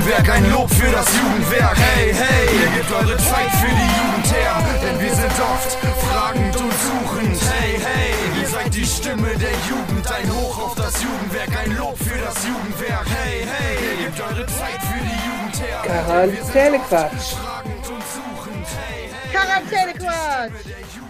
Jugendwerk, ein Lob für das Jugendwerk. Hey, hey, ihr gebt eure Zeit für die Jugend her, denn wir sind oft fragend und suchend. Hey, hey, ihr seid die Stimme der Jugend, ein Hoch auf das Jugendwerk, ein Lob für das Jugendwerk. Hey, hey, ihr gebt eure Zeit für die Jugend her. Quarantänequatsch. Quarantänequatsch.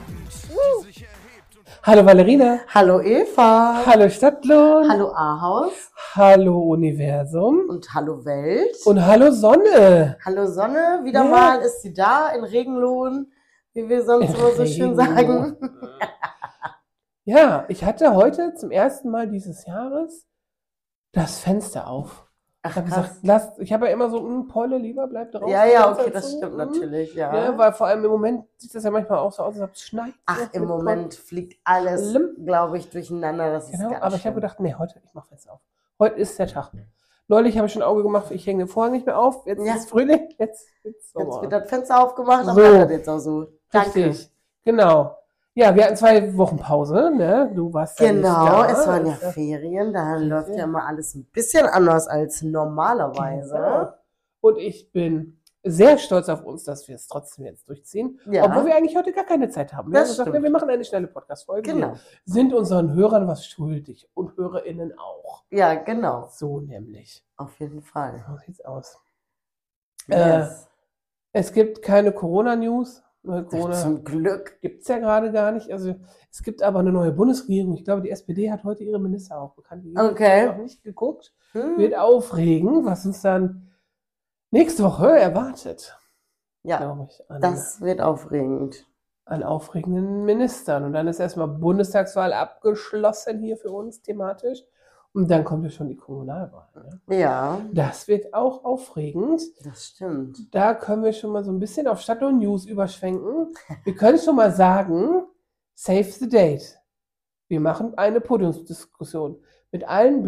Hallo Valerina. Hallo Eva. Hallo Stadtlohn. Hallo Ahaus. Hallo Universum. Und hallo Welt. Und hallo Sonne. Hallo Sonne. Wieder Ja. mal ist sie da in Regenlohn, wie wir sonst immer so schön sagen. Ja, ich hatte heute zum ersten Mal dieses Jahres das Fenster auf. Ich Ach, habe krass. gesagt, ich habe ja immer so, Polle, lieber bleibt draußen. Ja, okay, Fenster das zu. stimmt natürlich, ja. Ja, weil vor allem im Moment sieht das ja manchmal auch so aus, als ob es schneit. Ach, im Mit Moment fliegt alles, Schlimm. glaube ich, durcheinander. Das ist Genau, ganz aber ich habe schlimm. gedacht, nee, heute, ich mache Fenster auf. Heute ist der Tag. Neulich habe ich schon ein Auge gemacht, ich hänge den Vorhang nicht mehr auf. Jetzt Ja. ist Frühling, jetzt Sommer. Jetzt wird das Fenster aufgemacht, So. aber bleibt das jetzt auch so. Danke. Richtig, genau. Ja, wir hatten 2 Wochen Pause, ne? Du warst ja nicht Genau, da. es waren ja Ferien, da läuft ja immer alles ein bisschen anders als normalerweise. Genau. Und ich bin sehr stolz auf uns, dass wir es trotzdem jetzt durchziehen. Ja. Obwohl wir eigentlich heute gar keine Zeit haben. Wir Das haben gesagt, stimmt. wir machen eine schnelle Podcast-Folge. Genau. Wir sind unseren Hörern was schuldig und HörerInnen auch. Ja, genau. So nämlich. Auf jeden Fall. So sieht's aus. Yes. Es gibt keine Corona-News. Corona Zum Glück. gibt es ja gerade gar nicht. Also es gibt aber eine neue Bundesregierung. Ich glaube, die SPD hat heute ihre Minister auch bekannt gegeben. Okay. Ich habe noch nicht geguckt. Hm. Wird aufregend, was uns dann nächste Woche erwartet. Ja, Glaube ich, das wird aufregend. an aufregenden Ministern. Und dann ist erstmal Bundestagswahl abgeschlossen hier für uns thematisch. Und dann kommt ja schon die Kommunalwahl. Ne? Ja, Das wird auch aufregend. das stimmt. Da können wir schon mal so ein bisschen auf Stadt und News überschwenken. Wir können schon mal sagen, save the date. Wir machen eine Podiumsdiskussion mit allen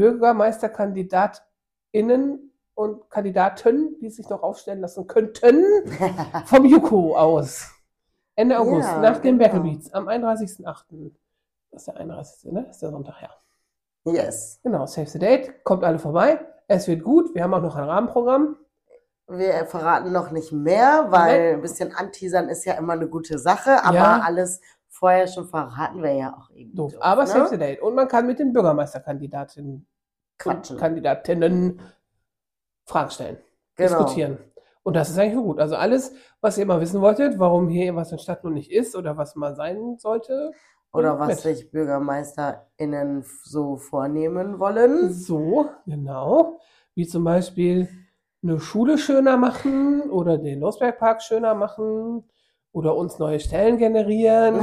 BürgermeisterkandidatInnen und Kandidaten, die sich noch aufstellen lassen könnten, vom JUKO aus. Ende August, Ja, nach dem genau. Battle Beats, am 31.08. Das ist der 31., ne? Das ist der Sonntag, ja. Yes. Genau, save the date. Kommt alle vorbei. Es wird gut. Wir haben auch noch ein Rahmenprogramm. Wir verraten noch nicht mehr, weil ein bisschen anteasern ist ja immer eine gute Sache, aber Ja. alles vorher schon verraten wir ja auch eben. Doof. doof, Aber ne? save the date. Und man kann mit den Bürgermeisterkandidatinnen Quatschen. und Kandidatinnen Fragen stellen, Genau. diskutieren. Und das ist eigentlich gut. Also alles, was ihr immer wissen wolltet, warum hier was in Stadt nun nicht ist oder was mal sein sollte. Oder bringt was mit. sich BürgermeisterInnen so vornehmen wollen. So, genau. Wie zum Beispiel eine Schule schöner machen oder den Losbergpark schöner machen oder uns neue Stellen generieren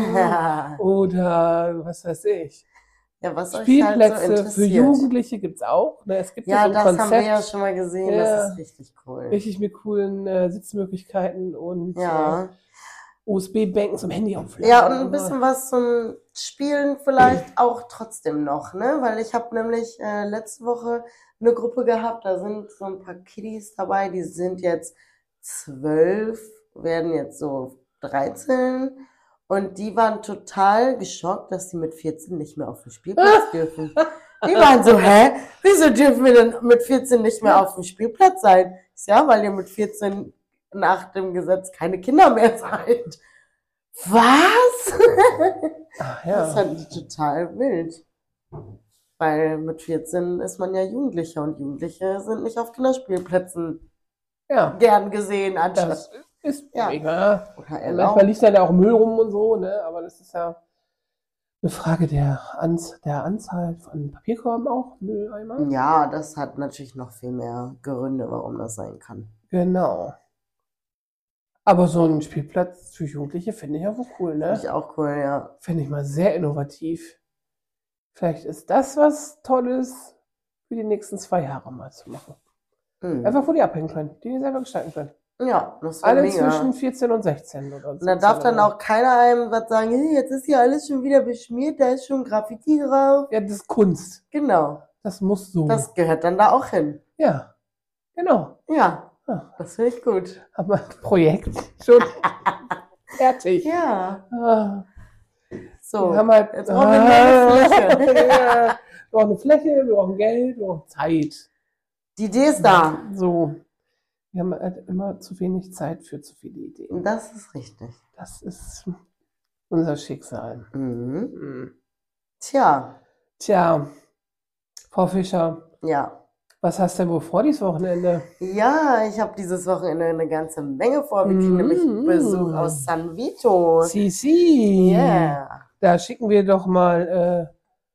oder was weiß ich. Ja, was euch halt so Spielplätze für interessiert. Jugendliche gibt es auch. Ne? Es gibt Ja, so ein das Konzept, haben wir ja schon mal gesehen, Ja. das ist richtig cool. richtig mit coolen Sitzmöglichkeiten und Ja. USB-Bänken zum Handy aufladen. Ja, und ein bisschen was zum Spielen vielleicht auch trotzdem noch, ne? Weil ich habe nämlich letzte Woche eine Gruppe gehabt, da sind so ein paar Kiddies dabei, die sind jetzt 12, werden jetzt so 13 und die waren total geschockt, dass sie mit 14 nicht mehr auf dem Spielplatz dürfen. Die waren so, hä? Wieso dürfen wir denn mit 14 nicht mehr auf dem Spielplatz sein? Ist ja, weil ihr mit 14 nach dem Gesetz keine Kinder mehr seid. Was? Ach, Das ja. fand ich total wild. Weil mit 14 ist man ja Jugendlicher und Jugendliche sind nicht auf Kinderspielplätzen Ja, gern gesehen, das anstatt. ist Ja. mega. Oder Manchmal erlaubt. liegt da auch Müll rum und so, ne? Aber das ist ja eine Frage der Anzahl von Papierkorben auch, Mülleimer. Ja, das hat natürlich noch viel mehr Gründe, warum das sein kann. Genau. Aber so ein Spielplatz für Jugendliche finde ich ja wohl cool, Finde ne? ich auch cool, ja. Finde ich mal sehr innovativ. Vielleicht ist das was Tolles für die nächsten 2 Jahre mal zu machen. Einfach, wo die abhängen können, die selber gestalten können. Ja, das war Alle mega. zwischen 14 und 16 oder so. Und da darf dann auch keiner einem was sagen, hey, jetzt ist hier alles schon wieder beschmiert, da ist schon Graffiti drauf. Ja, das ist Kunst. Genau, Das muss so. das gehört dann da auch hin. Ja, genau. Ja, Ja. das finde ich gut. Haben wir ein Projekt schon fertig. Ja, Ah, so. wir haben halt, Jetzt brauchen wir mehr eine Fläche. Ja, wir brauchen eine Fläche, wir brauchen Geld, wir brauchen Zeit. Die Idee ist da. So. Wir haben halt immer zu wenig Zeit für zu viele Ideen. Das ist richtig. Das ist unser Schicksal. Mhm. Mhm. Tja, Tja, Frau Fischer, ja. was hast du denn wohl vor dieses Wochenende? Ja, ich habe dieses Wochenende eine ganze Menge vor. Wir kriegen nämlich Besuch aus San Vito. Si. Yeah. Da schicken wir doch mal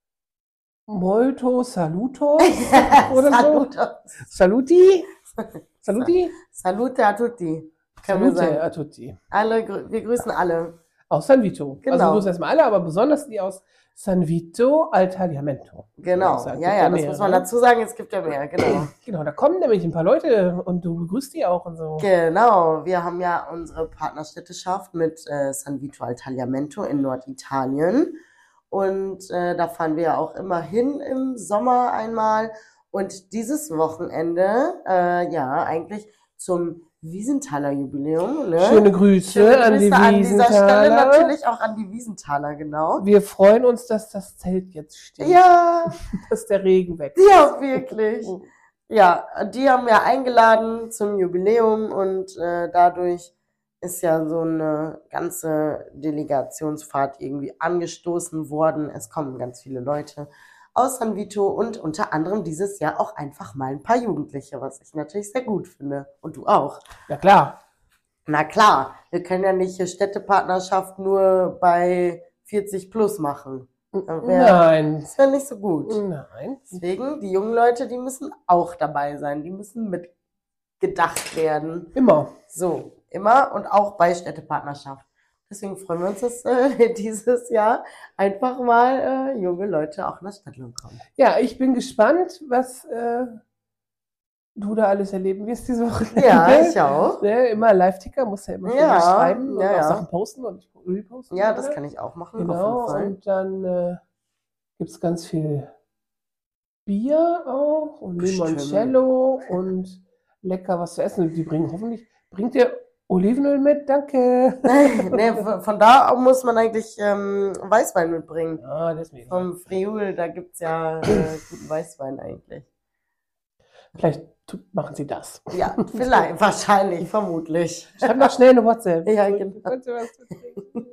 Molto Salutos oder so. Salutos. Saluti? Saluti? Salute a tutti. Können wir Salute sagen. a tutti. Wir grüßen alle. Aus San Vito. Genau. Also wir grüßen erstmal alle, aber besonders die aus San Vito al Tagliamento. Genau. Das Ja, ja, das muss man dazu sagen. Es gibt ja mehr. Genau. Genau, da kommen nämlich ein paar Leute und du begrüßt die auch und so. Genau. Wir haben ja unsere Partnerstädteschaft mit San Vito al Tagliamento in Norditalien. Und da fahren wir ja auch immer hin im Sommer einmal. Und dieses Wochenende, ja, eigentlich zum Wiesenthaler Jubiläum. Ne? Schöne Grüße an die an dieser Stelle Wiesenthaler. natürlich auch an die Wiesenthaler, genau. Wir freuen uns, dass das Zelt jetzt steht. Ja, Dass der Regen weg ja, wirklich. Ja, die haben ja eingeladen zum Jubiläum und dadurch ist ja so eine ganze Delegationsfahrt irgendwie angestoßen worden. Es kommen ganz viele Leute aus San Vito und unter anderem dieses Jahr auch einfach mal ein paar Jugendliche, was ich natürlich sehr gut finde. Und du auch. Ja klar. Na klar, wir können ja nicht Städtepartnerschaft nur bei 40 plus machen. Nein. Das wäre nicht so gut. Nein. Deswegen, die jungen Leute, die müssen auch dabei sein. Die müssen mitgedacht werden. Immer. So, immer und auch bei Städtepartnerschaft. Deswegen freuen wir uns, dass dieses Jahr einfach mal junge Leute auch nach Stadtlohn kommen. Ja, ich bin gespannt, was du da alles erleben wirst diese Woche. Ja, ich auch. Ne, immer Live-Ticker, musst ja immer viel Ja, schreiben und ja, auch ja. Sachen posten und reposten. Ja, das kann ich auch machen. Genau, auf jeden Fall. und dann gibt es ganz viel Bier auch und Bestimmt. Limoncello und lecker was zu essen. Die bringt ihr Olivenöl mit? Danke. Nee, von da muss man eigentlich Weißwein mitbringen. Ah, das ist mir egal. Vom Friul, da gibt's ja guten Weißwein eigentlich. Vielleicht machen sie das. Ja, vielleicht, wahrscheinlich, vermutlich. Schreib noch schnell eine WhatsApp. Ja, genau. Falls ihr was zu trinken.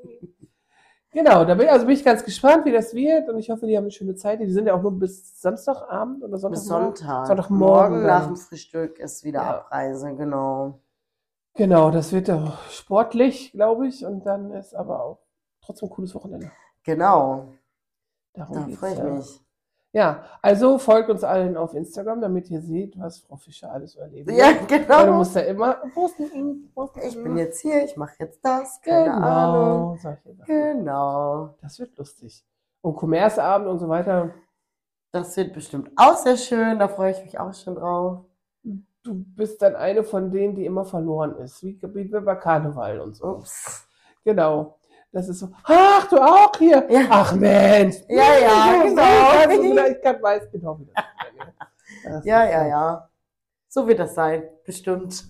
Genau, da bin ich ganz gespannt, wie das wird und ich hoffe, die haben eine schöne Zeit. Die sind ja auch nur bis Samstagabend oder Bis Sonntagmorgen. Sonntag. Sonntagmorgen Morgen dann. nach dem Frühstück ist wieder Ja. Abreise, genau. Genau, das wird doch sportlich, glaube ich, und dann ist aber auch trotzdem ein cooles Wochenende. Genau, Darum da geht's freue ich ja. mich. Ja, also folgt uns allen auf Instagram, damit ihr seht, was Frau Fischer alles so erlebt. Ja, Weil du genau. musst ja immer posten. Ich bin jetzt hier, ich mache jetzt das, keine Ahnung. Genau, solche Sachen. Genau. Das wird lustig. Und Kommerzabend und so weiter. Das wird bestimmt auch sehr schön, da freue ich mich auch schon drauf. Du bist dann eine von denen, die immer verloren ist. Wie bei Karneval und so. Ups. Genau. Das ist so, ach, du auch hier? Ja. Ach Mensch. Ja, genau. Ich weiß genau, wie das ist. Ja. So wird das sein, bestimmt.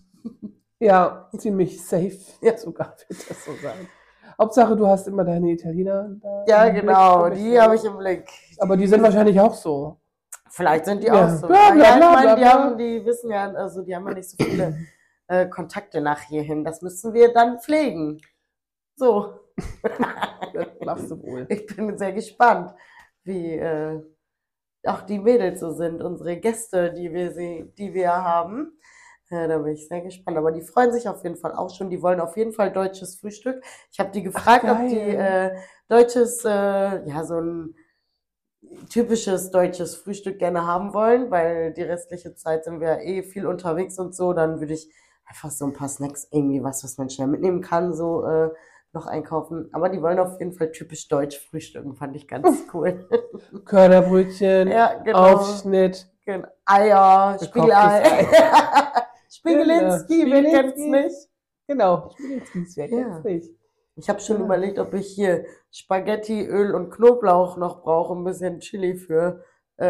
Ja, ziemlich safe. Ja. Sogar wird das so sein. Hauptsache, du hast immer deine Italiener da. Ja, im Blick. genau, die habe ich im Blick. Aber die sind wahrscheinlich auch so. Vielleicht sind die Ja. auch so. Bla, bla, Ja, ich bla, meine, bla, bla. die wissen ja, also die haben ja nicht so viele Kontakte nach hierhin. Das müssen wir dann pflegen. So. Das machst du wohl. Ich bin sehr gespannt, wie auch die Mädels so sind, unsere Gäste, die wir haben. Da bin ich sehr gespannt. Aber die freuen sich auf jeden Fall auch schon. Die wollen auf jeden Fall deutsches Frühstück. Ich habe die gefragt, Ach, ob die geil. deutsches, ja, so ein typisches deutsches Frühstück gerne haben wollen, weil die restliche Zeit sind wir eh viel unterwegs und so. Dann würde ich einfach so ein paar Snacks, irgendwie was man schnell mitnehmen kann, so noch einkaufen. Aber die wollen auf jeden Fall typisch deutsch frühstücken, fand ich ganz cool. Körnerbrötchen, Ja, genau. Aufschnitt. Eier, Spiegelei. Spiegelinski, Genau. wer kennt's nicht? Genau, Spiegelinskis, wer Ja. kennt's nicht? Ich habe schon Ja. überlegt, ob ich hier Spaghetti, Öl und Knoblauch noch brauche, ein bisschen Chili für.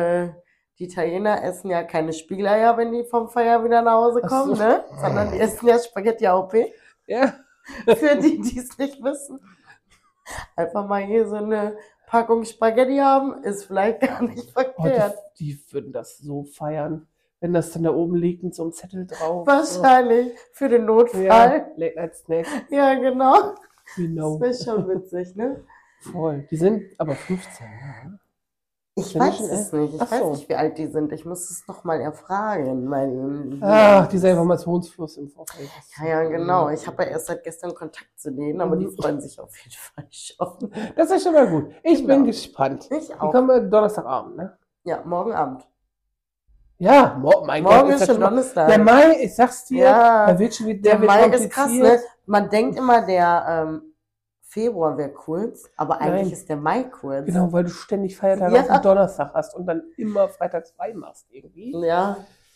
Die Italiener essen ja keine Spiegeleier, wenn die vom Feier wieder nach Hause Ach kommen, so. ne? Sondern die essen ja Spaghetti AOP. Ja, Für die, die es nicht wissen. Einfach mal hier so eine Packung Spaghetti haben, ist vielleicht gar nicht oh, verkehrt. die würden das so feiern. wenn das dann da oben liegt mit so einem Zettel drauf. Wahrscheinlich. Für den So. Notfall. Ja, Late Night Snack. Ja, genau. Genau. Das wäre schon witzig, ne? Voll. Die sind aber 15, ja. Ich Sind die weiß schon es älter? nicht. Ich Ach weiß so. nicht, wie alt die sind. Ich muss es nochmal erfragen. Ach, dieser Informationsfluss im Vorfeld. Ja, genau. Ich habe ja erst seit gestern Kontakt zu denen, aber die freuen sich auf jeden Fall schon. Das ist schon mal gut. Ich bin gespannt. Ich Die auch. kommen wir Donnerstagabend, ne? Ja, morgen Abend. Ja, mein Morgen Gott, ist das schon schon mal- Donnerstag. Der Mai, ich sag's dir, Ja. der wird schon wieder, Der wird Mai ist krass, ne? kompliziert. Man denkt immer, der Februar wäre kurz, aber eigentlich Nein. ist der Mai kurz. Genau, weil du ständig Feiertage Ja. auf den Donnerstag hast und dann immer freitags frei machst irgendwie. Ja.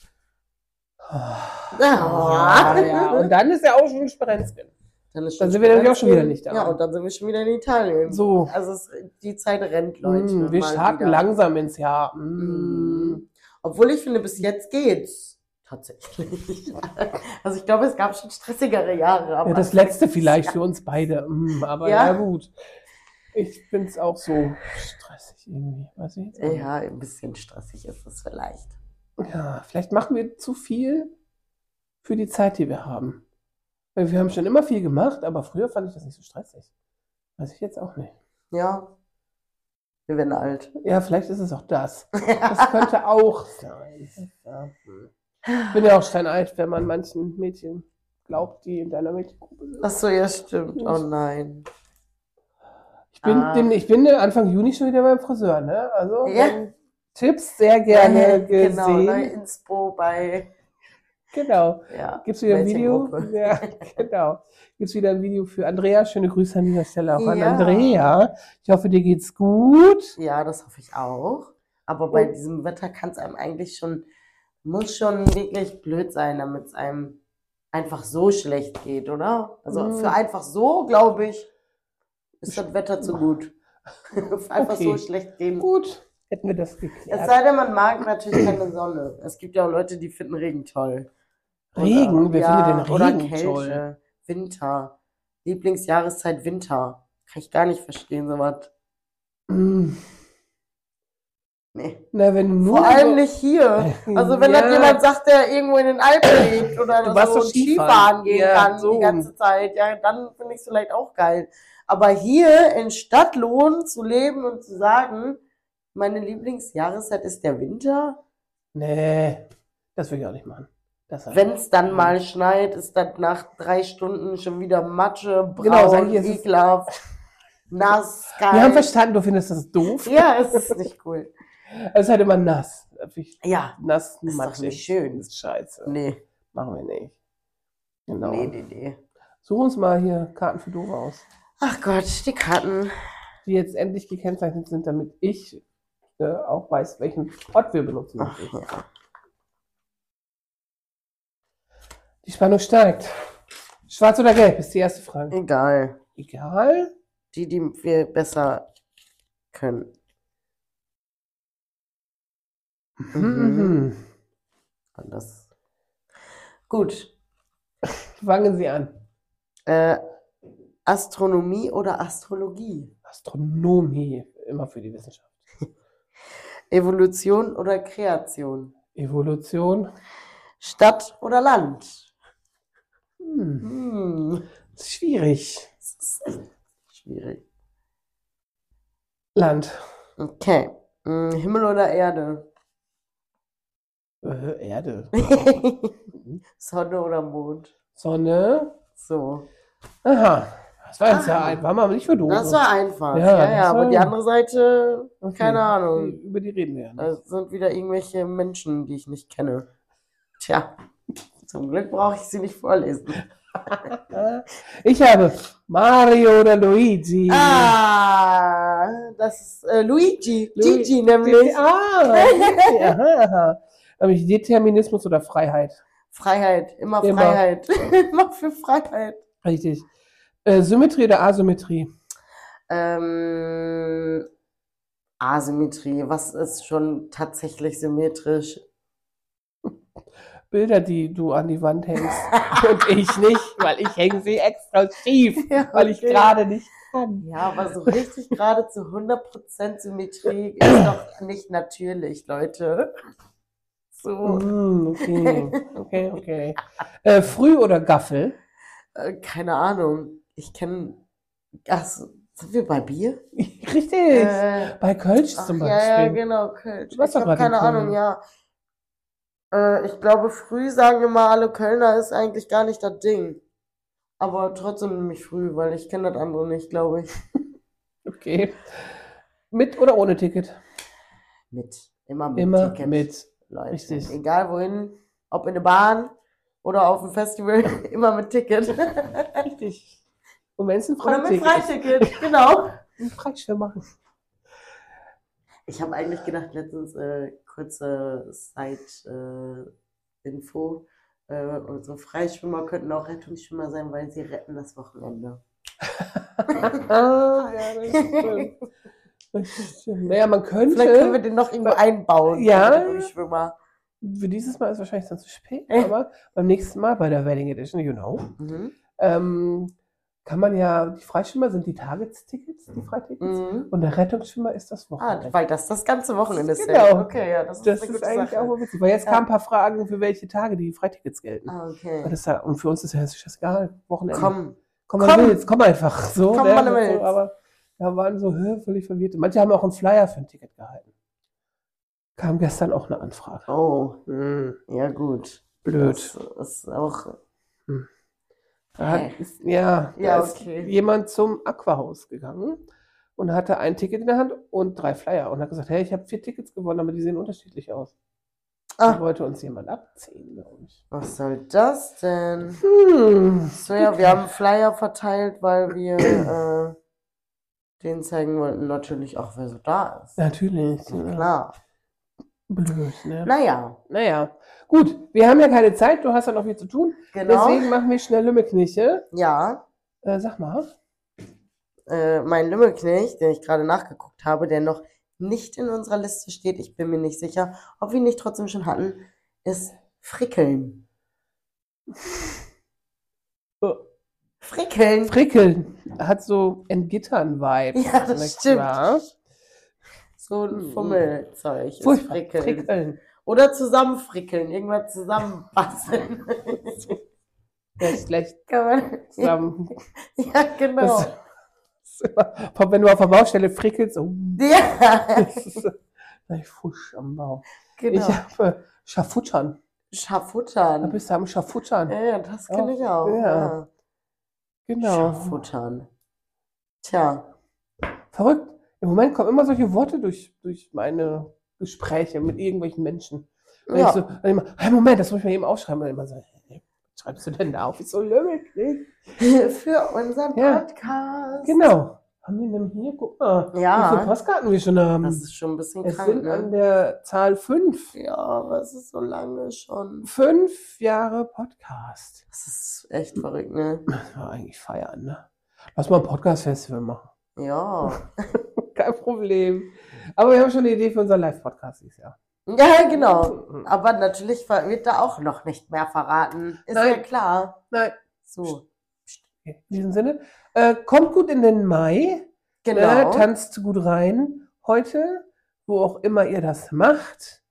Ja, und dann ist ja auch schon Sprenzchen. Dann, ist Dann schon sind wir nämlich auch schon wieder Sprenzchen. nicht da. Ja, und dann sind wir schon wieder in Italien. So. Also die Zeit rennt, Leute. Wir mal starten wieder. langsam ins Jahr. Obwohl ich finde, bis jetzt geht's. Tatsächlich. Also ich glaube, es gab schon stressigere Jahre. Aber Ja, das letzte vielleicht für uns beide. Aber Ja. ja gut. Ich finde es auch so stressig irgendwie. Weiß ich jetzt auch nicht. Ja, ein bisschen stressig ist es vielleicht. Ja, vielleicht machen wir zu viel für die Zeit, die wir haben. Weil wir haben schon immer viel gemacht, aber früher fand ich das nicht so stressig. Weiß ich jetzt auch nicht. Ja. Wir werden alt. Ja, vielleicht ist es auch das. Das könnte auch sein. Ja. Ich bin ja auch steinalt, wenn man manchen Mädchen glaubt, die in deiner Mädchengruppe sind. Achso, ja, stimmt. Oh nein. Ich bin Anfang Juni schon wieder beim Friseur, ne? Also Ja. wenn Tipps sehr gerne Genau, gesehen. neue Inspo bei. Genau. Ja, Gibt's wieder ein Video? Mädchengruppe. Ja, genau. Gibt's wieder ein Video für Andrea. Schöne Grüße an dieser Stelle auch an Ja. Andrea. Ich hoffe, dir geht's gut. Ja, das hoffe ich auch. Aber bei Und- diesem Wetter kann es einem eigentlich muss schon wirklich blöd sein, damit es einem einfach so schlecht geht, oder? Also für einfach so, glaube ich, ist das Wetter zu gut. Einfach Okay. so schlecht gehen. Gut, hätten wir das Es geklärt. sei denn, man mag natürlich keine Sonne. Es gibt ja auch Leute, die finden Regen toll. Regen? Wer findet den oder Regen Kälte, toll? Winter. Lieblingsjahreszeit Winter. Kann ich gar nicht verstehen, sowas. Mm. Nee. Na, wenn du nur Vor allem so- nicht hier. Also wenn dann Ja. jemand sagt, der irgendwo in den Alpen lebt oder Du warst so doch und Skifahren. Skifahren gehen Ja, kann so. die ganze Zeit, ja, dann finde ich es vielleicht auch geil. Aber hier in Stadtlohn zu leben und zu sagen, meine Lieblingsjahreszeit ist der Winter, Nee, das will ich auch nicht machen. wenn es dann mal schneit, ist das nach 3 Stunden schon wieder Matsche, braun, Genau, sag ich, es ist- ekelhaft, nass, kalt. Wir haben verstanden, du findest das doof. Ja, es ist nicht cool. Es ist halt immer nass. Ja, Nass, ist doch matschig. nicht schön. Das ist scheiße. Nee, Machen wir nicht. Genau. nee. Such uns mal hier Karten für Doof aus, Ach Gott, die Karten. die jetzt endlich gekennzeichnet sind, damit ich auch weiß, welchen Ort wir benutzen. Ach, ja. Die Spannung steigt. Schwarz oder gelb ist die erste Frage. Egal. Egal. Die wir besser können. Mhm. Anders. Gut. Fangen Sie an. Astronomie oder Astrologie? Astronomie, immer für die Wissenschaft. Evolution oder Kreation? Evolution. Stadt oder Land? Ist schwierig. Das ist echt schwierig. Land. Okay. Himmel oder Erde? Erde. Sonne oder Mond? Sonne. So. Aha. Das war jetzt ja einfach mal nicht für Doof. Das war einfach. Ja, Ja, das aber war- die andere Seite, Okay. keine Ahnung. Über die reden wir ja nicht. Das sind wieder irgendwelche Menschen, die ich nicht kenne. Tja, zum Glück brauche ich sie nicht vorlesen. Ich habe Mario oder Luigi. Das ist Luigi. Gigi nämlich. Luigi. Aha. Habe ich Determinismus oder Freiheit? Freiheit, immer Immer. Freiheit. Immer für Freiheit. Richtig. Symmetrie oder Asymmetrie? Asymmetrie, was ist schon tatsächlich symmetrisch? Bilder, die du an die Wand hängst und ich nicht, weil ich hänge sie extra schief, Ja, weil ich okay. gerade nicht kann. Ja, aber so richtig gerade zu 100% Symmetrie ist doch nicht natürlich, Leute. So. Okay. Früh oder Gaffel? Keine Ahnung. Ach, sind wir bei Bier? Richtig. Bei Kölsch zum Beispiel. Ja, genau, Kölsch. Du warst Ich doch habe gerade in keine Köln. Ahnung, ja. Ich glaube, früh sagen immer alle Kölner ist eigentlich gar nicht das Ding. Aber trotzdem nehme ich früh, weil ich kenne das andere nicht, glaube ich. Okay. Mit oder ohne Ticket? Mit. Immer mit Immer Ticket. mit. Leute. Richtig. Egal wohin, ob in der Bahn oder auf dem Festival, immer mit Ticket. Richtig. Und wenn es ein Oder mit Freiticket ist. Freiticket, genau. Ein Freischwimmer. Ich habe eigentlich gedacht, letztens, kurze Side-Info, unsere Freischwimmer könnten auch Rettungsschwimmer sein, weil sie retten das Wochenende. Ja, das stimmt. Das stimmt. Naja, man könnte. Vielleicht können wir den noch irgendwo einbauen. Ja. den Rettungsschwimmer. Für dieses Mal ist wahrscheinlich dann zu spät, aber beim nächsten Mal bei der Wedding Edition, kann man ja, die Freischwimmer sind die Tagestickets, die Freitickets, und der Rettungsschwimmer ist das Wochenende. Weil das ganze Wochenende ist. Genau. Okay, ja, das Das eine ist gute eigentlich Sache. auch mal witzig, weil jetzt kamen ein paar Fragen, für welche Tage die Freitickets gelten. Okay. Weil das ja, und für uns ist ja scheißegal, Wochenende. Komm. Komm, man will, komm einfach. So, Komm, ne? wann du willst. So, aber da waren so völlig verwirrt. Manche haben auch einen Flyer für ein Ticket gehalten. Kam gestern auch eine Anfrage. Oh, ja gut. Blöd. Das ist auch... Da Ja, ist okay. jemand zum Aquahaus gegangen und hatte ein Ticket in der Hand und 3 Flyer und hat gesagt, hey, ich habe 4 Tickets gewonnen, aber die sehen unterschiedlich aus. Da wollte uns jemand abziehen, glaube ich. Was soll das denn? So, ja, wir haben Flyer verteilt, weil wir denen zeigen wollten, natürlich auch, wer so da ist. Natürlich. Ja, klar. Blöd, ne? Naja, Gut, wir haben ja keine Zeit, du hast ja noch viel zu tun. genau. Deswegen machen wir schnell Lümmelkniche. Ja, Sag mal. mein Lümmelknecht, den ich gerade nachgeguckt habe, der noch nicht in unserer Liste steht, ich bin mir nicht sicher, ob wir ihn nicht trotzdem schon hatten, ist Frickeln. Frickeln. Frickeln hat so Entgittern-Vibe. Ja, das nicht stimmt. wahr? So ein Fummelzeug ist Furchtbar. Frickeln. Frickeln. Oder zusammenfrickeln, irgendwas zusammenbasteln. Ja, schlecht Kann man. zusammen. Ja, genau. Das ist immer, wenn du auf der Baustelle frickelst, Ja, das ist ein Fusch am Bau. genau. Ich habe Schafuttern. Da Schafuttern. bist du am Schafuttern. Ja, das kenne ich auch. Ja. Ja. Genau. Schafuttern. Tja. Verrückt. Im Moment kommen immer solche Worte durch meine Gespräche mit irgendwelchen Menschen. Und Ja. ich so, dann immer, hey, Moment, das muss ich mal eben aufschreiben. Und immer so, hey, was schreibst du denn da auf? Ich so, Lümmelknecht. Für unseren Ja. Podcast. Genau. Haben wir denn hier? Guck mal, Ja. wie viele Postkarten wir schon haben. Das ist schon ein bisschen Es krank, sind an ne? der Zahl 5. Ja, aber es ist so lange schon. 5 Jahre Podcast. Das ist echt verrückt, ne? Das war eigentlich feiern, ne? Lass mal ein Podcast-Festival machen. Ja. Kein Problem. Aber wir haben schon eine Idee für unser Live-Podcast dieses Jahr. Ja, genau. Aber natürlich wird da auch noch nicht mehr verraten. Ist Nein. ja klar. Nein. So. Okay. In diesem Sinne, kommt gut in den Mai. Genau. Tanzt gut rein heute, wo auch immer ihr das macht.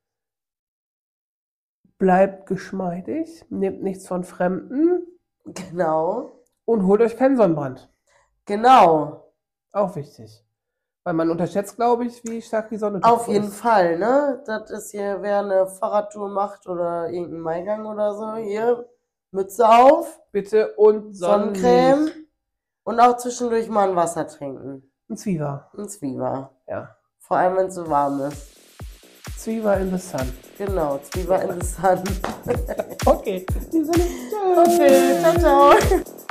Bleibt geschmeidig, nehmt nichts von Fremden Genau. und holt euch keinen Sonnenbrand. Genau. Auch wichtig. Weil man unterschätzt, glaube ich, wie stark die Sonne Auf doch jeden ist. Fall, ne? Das ist hier, wer eine Fahrradtour macht oder irgendeinen Maigang oder so, hier, Mütze auf, Bitte und Sonnencreme Sonnenlicht. und auch zwischendurch mal ein Wasser trinken. Ein Zwieber. Ein Zwieber. Ja. Vor allem, wenn es so warm ist. Zwieber in the sun. Genau, Zwieber in the sun. Okay. In diesem Sinne, tschüss. Okay, ciao, ciao.